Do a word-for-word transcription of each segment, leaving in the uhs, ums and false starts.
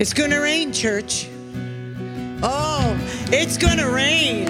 It's gonna rain, church. Oh, it's gonna rain.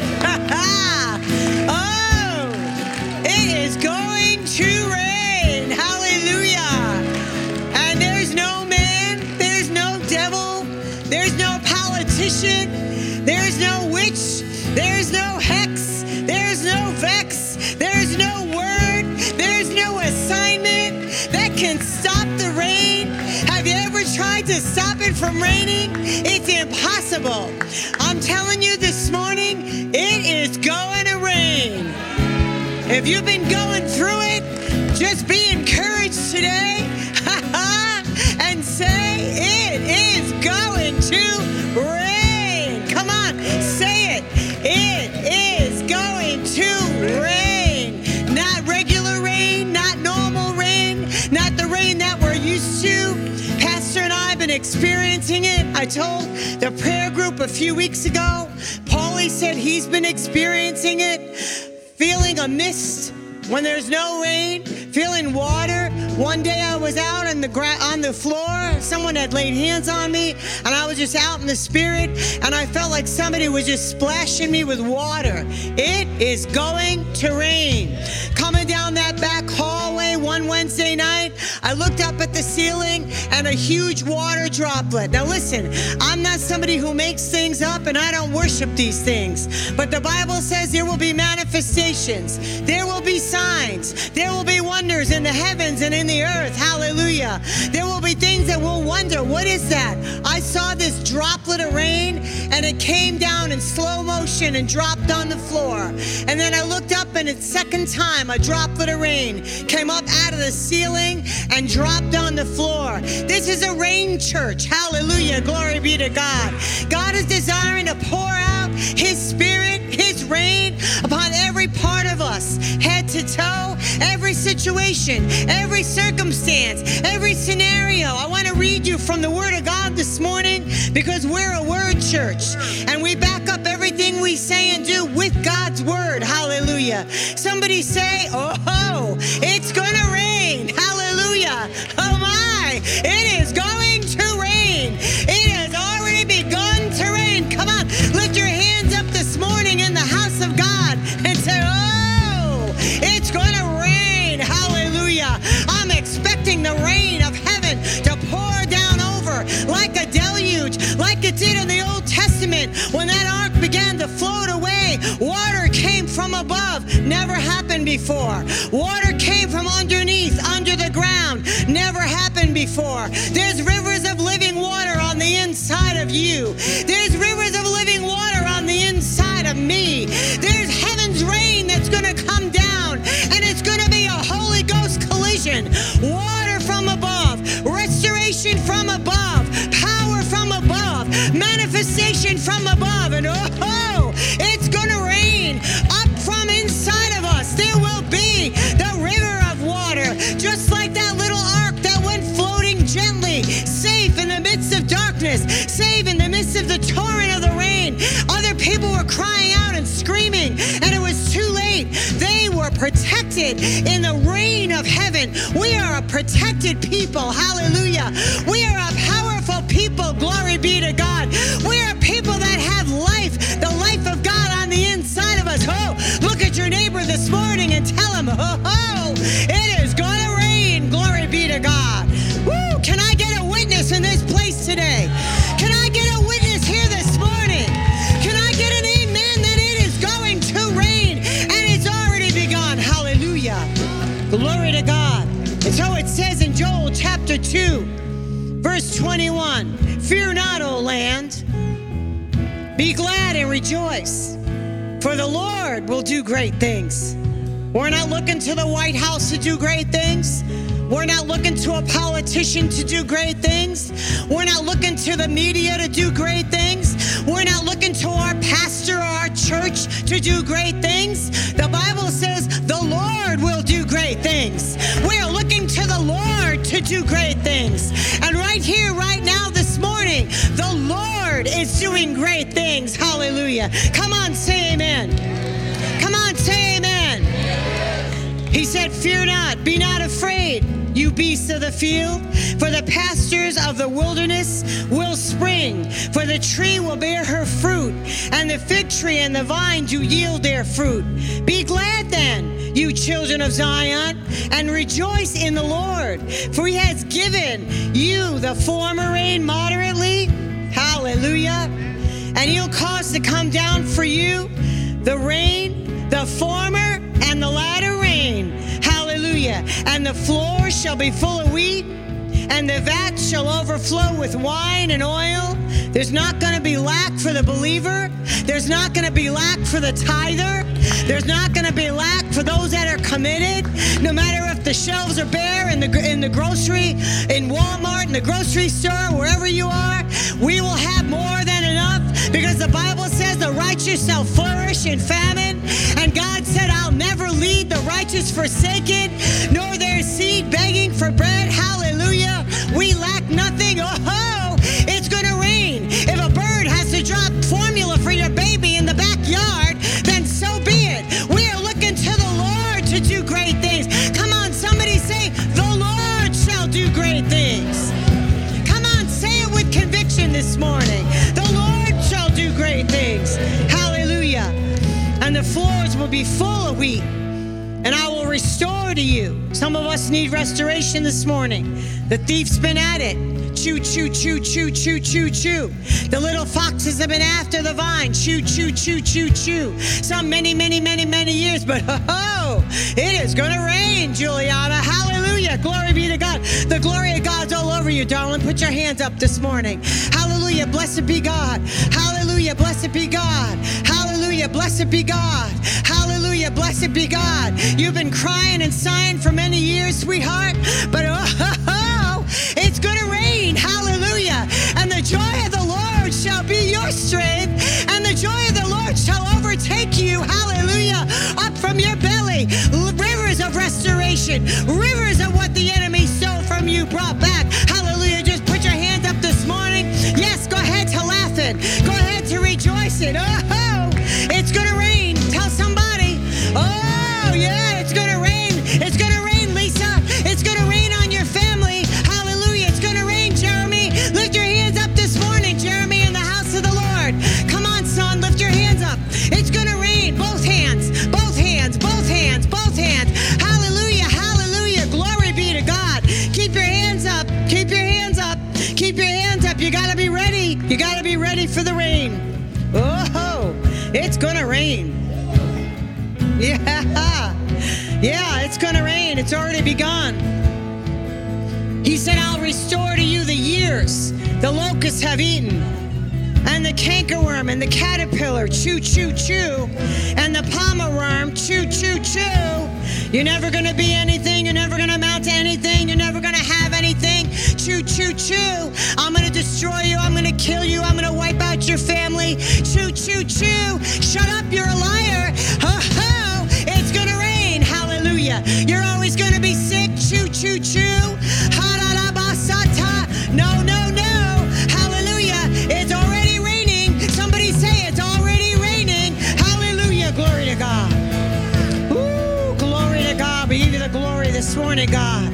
Oh, it is going to rain. Hallelujah. And there's no man, there's no devil, there's no politician, there's no witch, there's no hex, there's no vex, there's no word, there's no assignment that can stop the rain. Have you ever tried to stop it from raining? It's impossible. I'm telling you this morning, it is going to rain. If you've been going through it, just be encouraged today and say, it is going to rain. Come on, say it. It is going to rain. Not regular rain, not normal rain, not the rain that we're used to. Pastor and I have been experiencing it. I told the prayer group a few weeks ago, Paulie said he's been experiencing it, feeling a mist when there's no rain, feeling water. One day I was out on the gra- on the floor. Someone had laid hands on me, and I was just out in the spirit, and I felt like somebody was just splashing me with water. It is going to rain. Coming down that back hallway one Wednesday night, I looked up at the ceiling, and a huge water droplet. Now listen, I'm not somebody who makes things up, and I don't worship these things, but the Bible says there will be manifestations. There will be signs. There will be wonders in the heavens and in the earth. Hallelujah. There will be things that we'll wonder, what is that? I saw this droplet of rain, and it came down in slow motion and dropped on the floor. And then I looked up, and it's second time a droplet of rain came up out of the ceiling and dropped on the floor. This is a rain church. Hallelujah. Glory be to God. God is desiring to pour out His Spirit, His rain upon every part of us, head to toe, every situation, every circumstance, every scenario. I want to read you from the Word of God this morning, because we're a Word church, and we back up everything we say and do with God's Word. Hallelujah. Somebody say, oh, it's going to rain. Hallelujah. Oh my, it is going to rain. It has already begun to rain. Come on, lift your hands up this morning in the house of God and say, oh, it's going to rain. Hallelujah. I'm expecting the rain of heaven to pour down over like a deluge, like it did in the Old Testament when that ark began to float away. Water came from above. Never happened before. Water came from underneath, under the ground. Never happened before. There's rivers of living water on the inside of you. There's rivers of living water on the inside of me. There's heaven's rain that's going to come down, and it's going to be a Holy Ghost collision. Water from above, restoration from above, power from above, manifestation from above, and oh, it's going to rain up from inside of us. There will be the river of water, just like that little ark that went floating gently, safe in the midst of darkness, safe in the midst of the torrent of the rain. Other people were crying out and screaming, and it was too late. They were protected in the rain of heaven. We are a protected people. Hallelujah. We are a powerful people. Glory be to God. We are people that have life, the life of God on the inside of us. Oh, look at your neighbor this morning and tell him, oh, oh it is going to rain. Glory be to God. Woo! Can I get a witness in this place today? Can I get a witness here this morning? Can I get an amen that it is going to rain and it's already begun? Hallelujah. Glory to God. And so it says in Joel chapter two, verse twenty-one, fear not, O land, be glad and rejoice, for the Lord will do great things. We're not looking to the White House to do great things. We're not looking to a politician to do great things. We're not looking to the media to do great things. We're not looking to our pastor or our church to do great things. The Bible says the Lord will do great things. We're looking to the Lord to do great things. And right here, right now, this morning, the Lord is doing great things. Hallelujah. Come on, say amen. Come on, say amen. He said, fear not, be not afraid, you beasts of the field, for the pastures of the wilderness will the tree will bear her fruit, and the fig tree and the vine do yield their fruit. Be glad then, you children of Zion, and rejoice in the Lord, for he has given you the former rain moderately. Hallelujah. And he'll cause to come down for you the rain, the former and the latter rain. Hallelujah. And the floor shall be full of wheat, and the vat shall overflow with wine and oil. There's not going to be lack for the believer. There's not going to be lack for the tither. There's not going to be lack for those that are committed. No matter if the shelves are bare in the in the grocery, in Walmart, in the grocery store, wherever you are, we will have more than enough, because the Bible says the righteous shall flourish in famine. And God said, I'll never leave the righteous forsaken, nor their seed begging for bread. Hallelujah. We lack nothing. Oh, it's going to rain. If a bird has to drop formula for your baby in the backyard, then so be it. We are looking to the Lord to do great things. Come on, somebody say, the Lord shall do great things. Come on, say it with conviction this morning. The Lord shall do great things. Hallelujah. And the floors will be full of wheat, and I will restore to you. Some of us need restoration this morning. The thief's been at it. Chew, chew, chew, chew, chew, chew, chew. The little foxes have been after the vine. Chew, chew, chew, chew, chew. Some many, many, many, many years. But oh, it is going to rain, Juliana. Hallelujah. Glory be to God. The glory of God's all over you, darling. Put your hands up this morning. Hallelujah. Blessed be God. Hallelujah. Blessed be God. Hallelujah. Blessed be God. Hallelujah. Blessed be God. You've been crying and sighing for many years, sweetheart. But oh, it's going to rain. Hallelujah. And the joy of the Lord shall be your strength, and the joy of the Lord shall overtake you. Hallelujah. Up from your belly, rivers of restoration, rivers of what the enemy stole from you brought back. Hallelujah. Just put your hands up this morning. Yes, go ahead to laughing. Go ahead to rejoicing. Oh, it's going to rain. Tell somebody. Oh, yeah, it's going to rain. It's going to rain, Lisa. It's going to rain on your family. Hallelujah. It's going to rain, Jeremy. Lift your hands up this morning, Jeremy, in the house of the Lord. Come on, son, lift your hands up. It's going to rain. Both hands, both hands, both hands, both hands. Hallelujah, hallelujah. Glory be to God. Keep your hands up. Keep your hands up. Keep your hands up. You got to be ready. You got to be ready for the rain. Oh, it's going to rain. Yeah, yeah, it's going to rain. It's already begun. He said, I'll restore to you the years the locusts have eaten, and the cankerworm and the caterpillar, chew, chew, chew, and the palmer worm, chew, chew, chew. You're never going to be anything. You're never going to amount to anything. You're never going to have anything. Chew, chew, chew. I'm going to destroy you. I'm going to kill you. I'm going to wipe out your family. Chew, chew, chew. Shut up. You're a liar. Ho, ho. It's going to rain. Hallelujah. You're always going to be sick. Chew, chew, chew. Ha-da-da-ba-sa-ta. No, no, no. Hallelujah. It's already raining. Somebody say it's already raining. Hallelujah. Glory to God. Ooh, glory to God. We give you the glory this morning, God.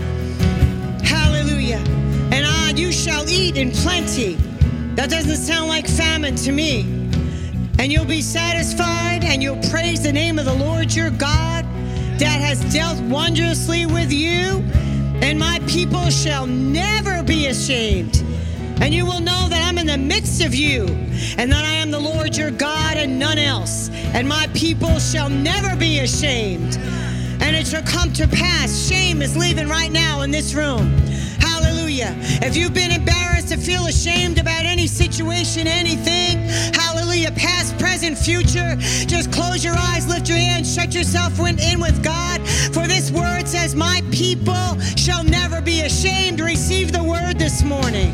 Hallelujah. And ah, you shall eat in plenty. That doesn't sound like famine to me. And you'll be satisfied, and you'll praise the name of the Lord your God that has dealt wondrously with you. And my people shall never be ashamed. And you will know that I'm in the midst of you, and that I am the Lord your God and none else. And my people shall never be ashamed. And it shall come to pass. Shame is leaving right now in this room. Hallelujah. If you've been embarrassed to feel ashamed about any situation, anything, hallelujah, past, present, future, just close your eyes, lift your hands, shut yourself in with God. For this word says, my people shall never be ashamed. Receive the word this morning.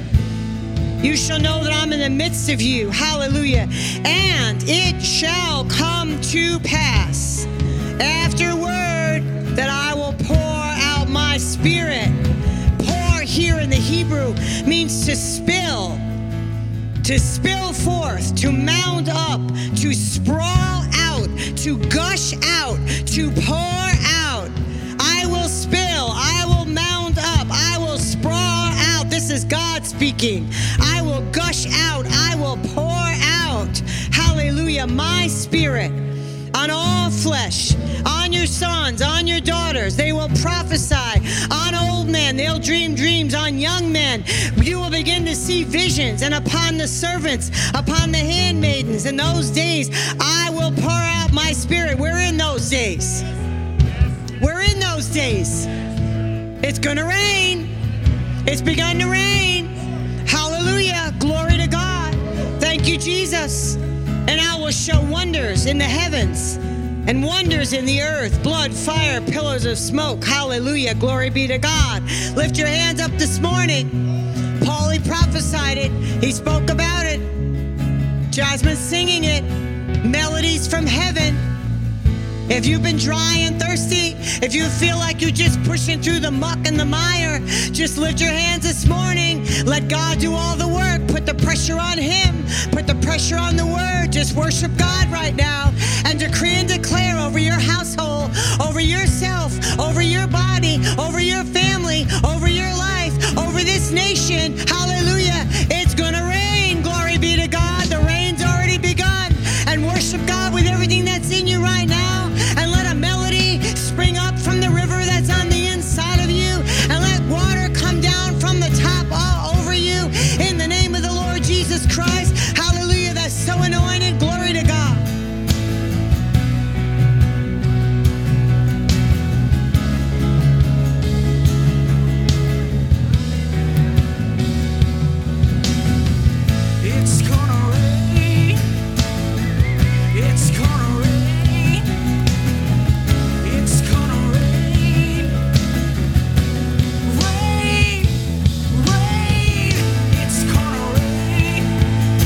You shall know that I'm in the midst of you. Hallelujah. And it shall come to pass afterward that I will pour out my spirit. Pour here in the Hebrew means to spill, to spill forth, to mound up, to sprawl out, to gush out, to pour out. I will spill, I will mound up, I will sprawl out. This is God speaking. I will gush gush out, I will pour out, hallelujah, my spirit on all flesh, on your sons, on your daughters. They will prophesy. On old men, they'll dream dreams. On young men, you will begin to see visions. And upon the servants, upon the handmaidens, in those days, I will pour out my spirit. We're in those days. We're in those days. It's going to rain. It's begun to rain. Hallelujah. Glory to God. Thank you, Jesus. And I will show wonders in the heavens and wonders in the earth, blood, fire, pillars of smoke. Hallelujah. Glory be to God. Lift your hands up this morning. Paul, he prophesied it. He spoke about it. Jasmine singing it. Melodies from heaven. If you've been dry and thirsty, if you feel like you're just pushing through the muck and the mire, just lift your hands this morning. Let God do all the work. Put the pressure on him. Put the pressure on the word. Just worship God right now and decree and declare over your household, over yourself, over your body, over your family, over your life, over this nation. Hallelujah. It's going to rain. Glory be to God. The rain's already begun. And worship God with everything that's in you right now. And let a melody spring up from the river that's on the inside of you. And let water come down from the top all over you. In the name of the Lord Jesus Christ. Hallelujah. That's so anointed. Glory to God. It's gonna rain. It's gonna rain. It's gonna rain. Rain, rain. It's gonna rain.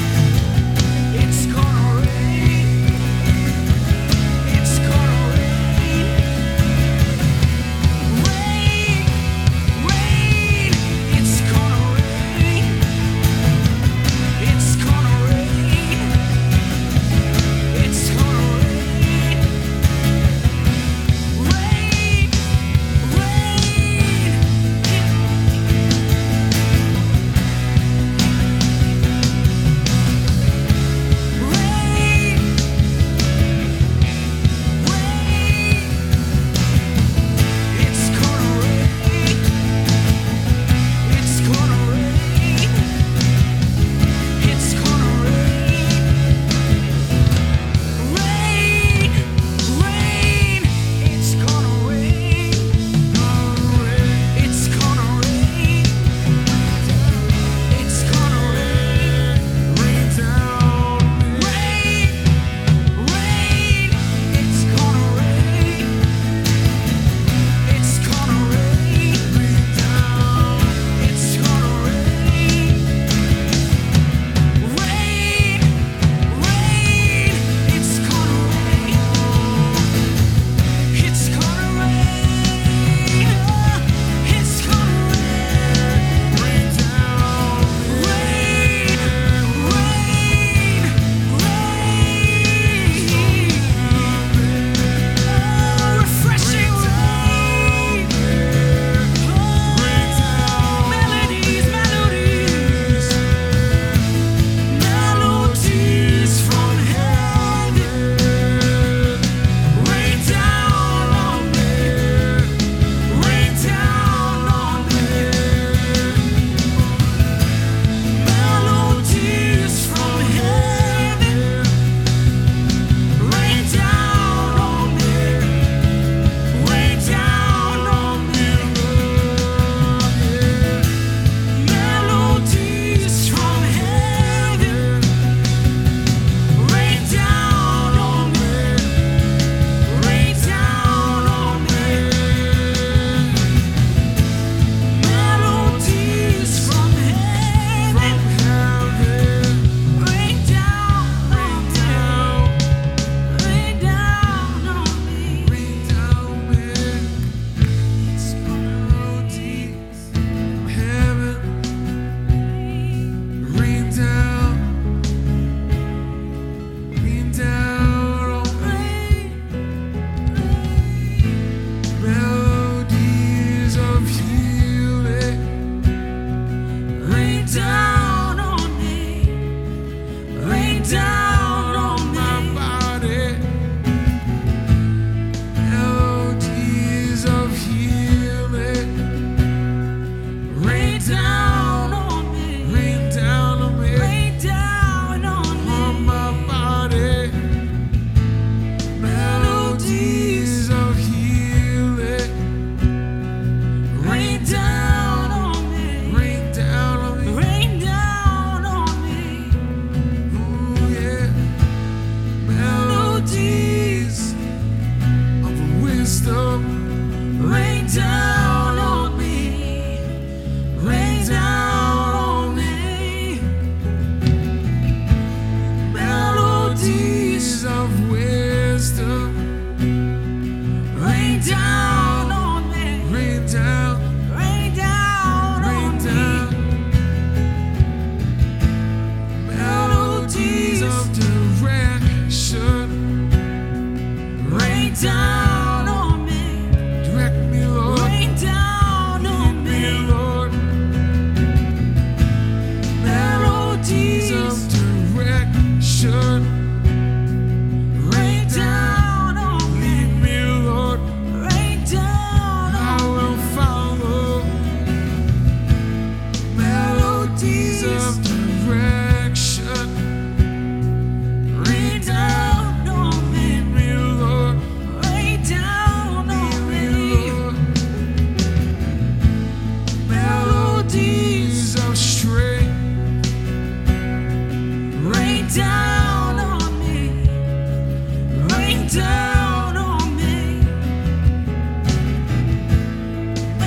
down on me, rain down on me.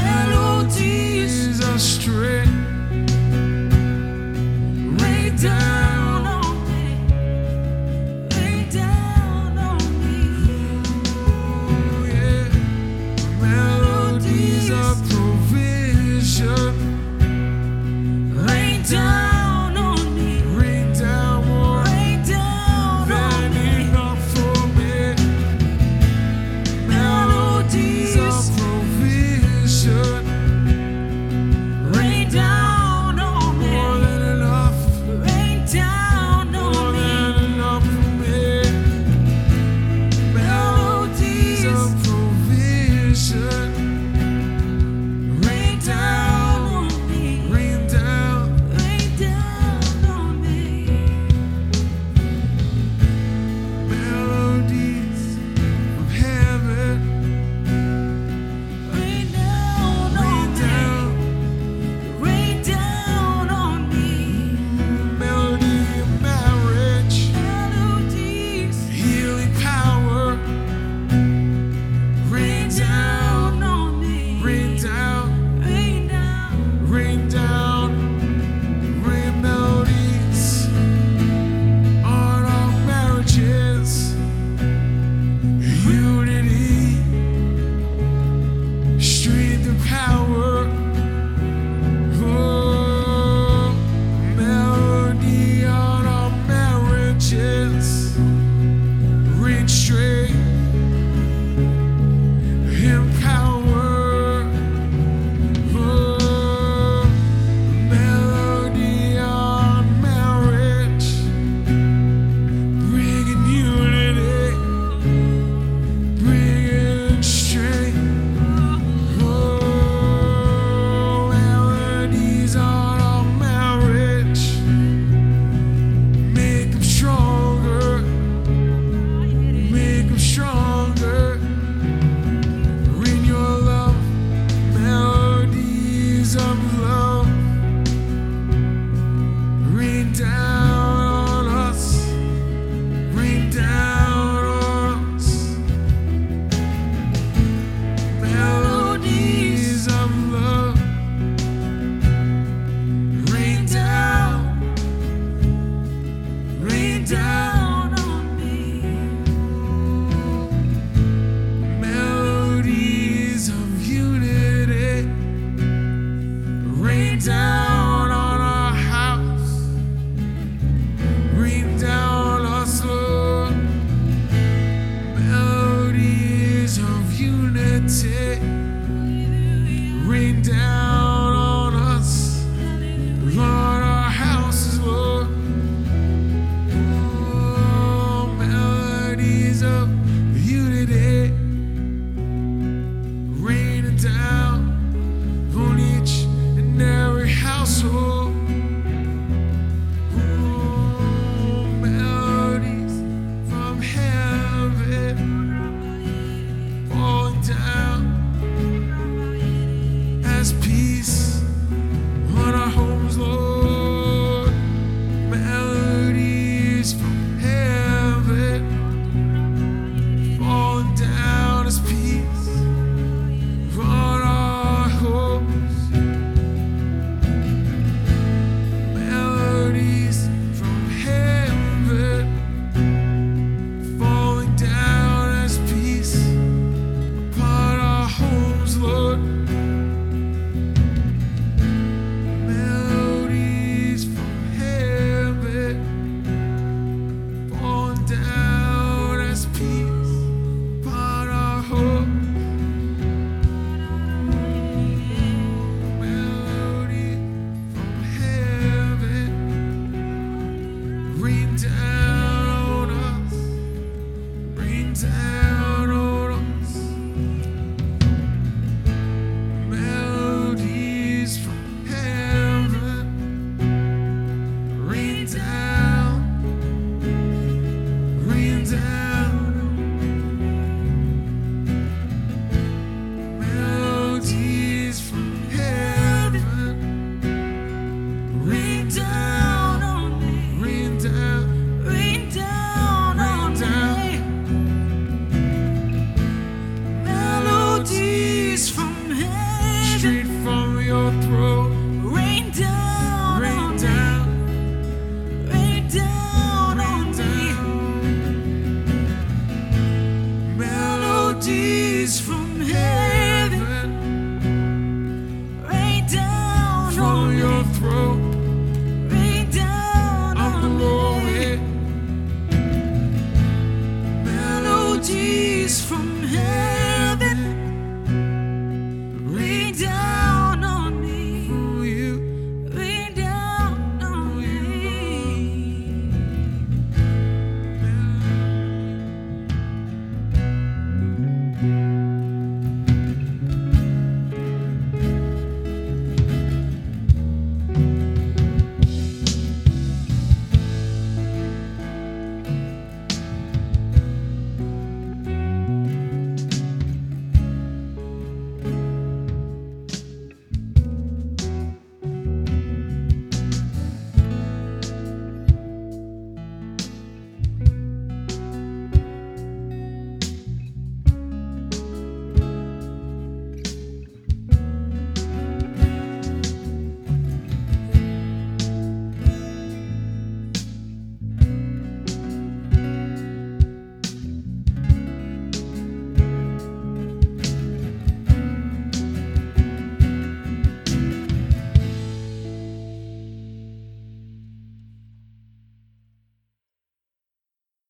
Melodies of strength, rain down.